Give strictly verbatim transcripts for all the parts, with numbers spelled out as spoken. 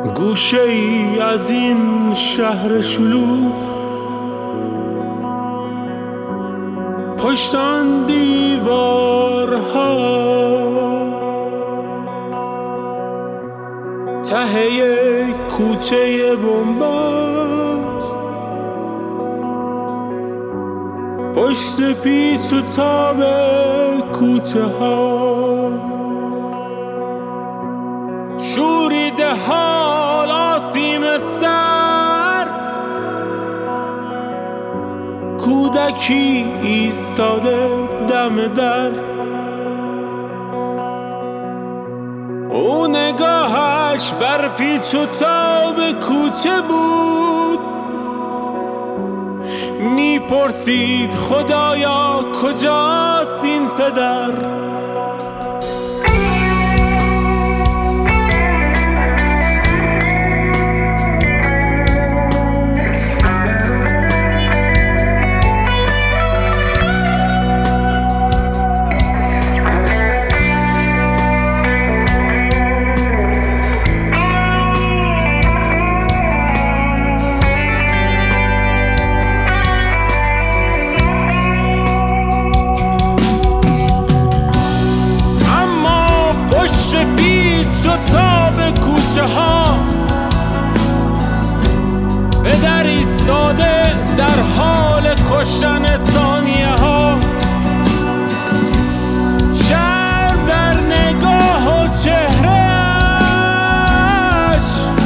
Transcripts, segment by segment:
گوشه ای از این شهر شلوغ، پشت آن دیوارها ته یک کوچه بنبست، پشت پیچ و تاب کوچه ها شوریده حال آسیم سر، کودکی ایستاده دم در، او نگاهش بر پیچ و تاب کوچه بود، میپرسید خدایا کجاست این پدر؟ و تاب کوچه ها پدر ایستاده در حال کشتن ثانیه ها، شرم در نگاه و چهرهش،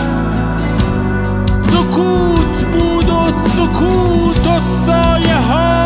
سکوت بود و سکوت و سایه ها.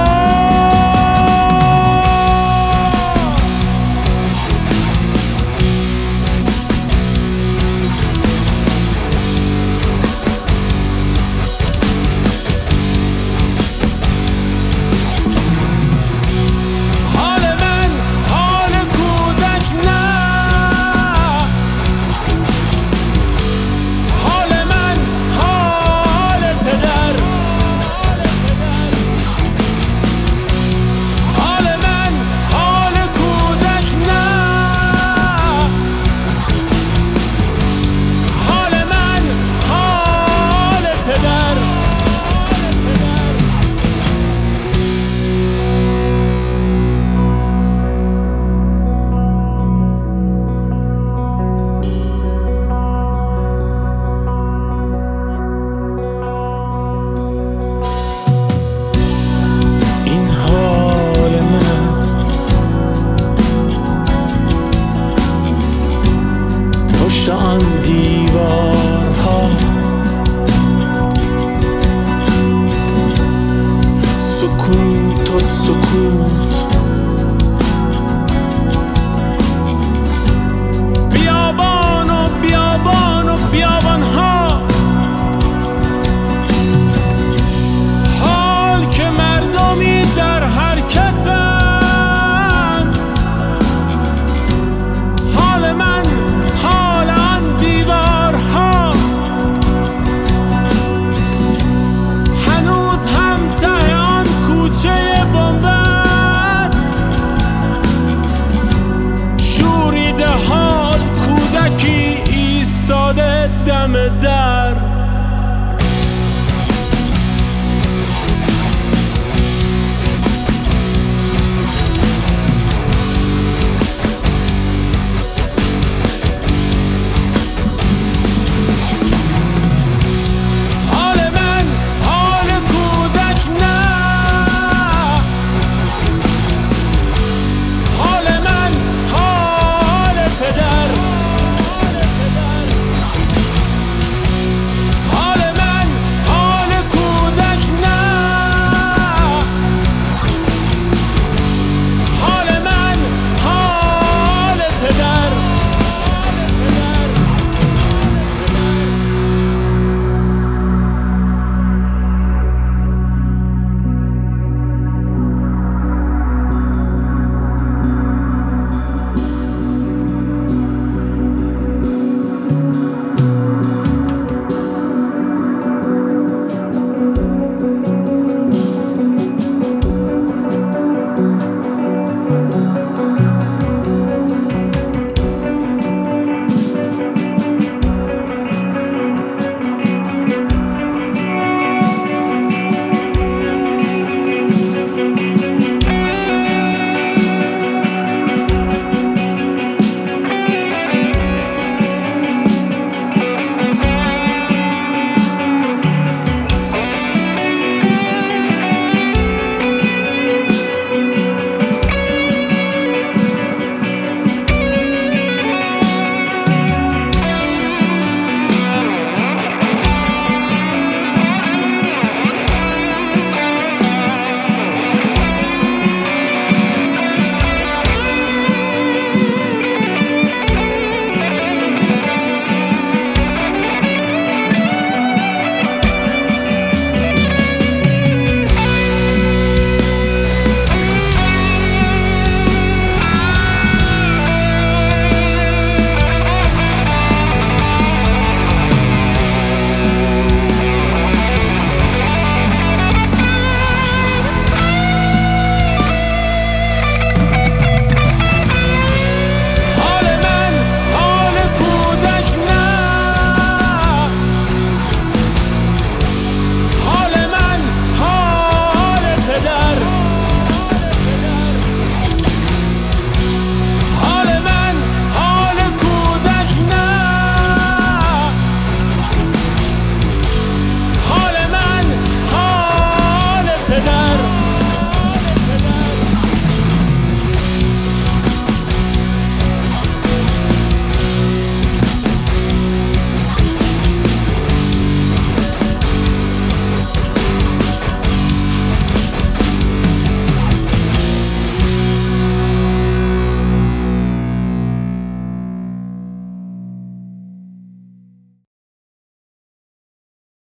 پشت آن دیوارها سکوت و سکوت، بیابان و بیابان و بیابان ها، حال که مردمی در حرکتن، حال من حال آن دیوارها، هنوز هم ته آن کوچه بنبست، شوریده حال کودکی ایستاده دم در.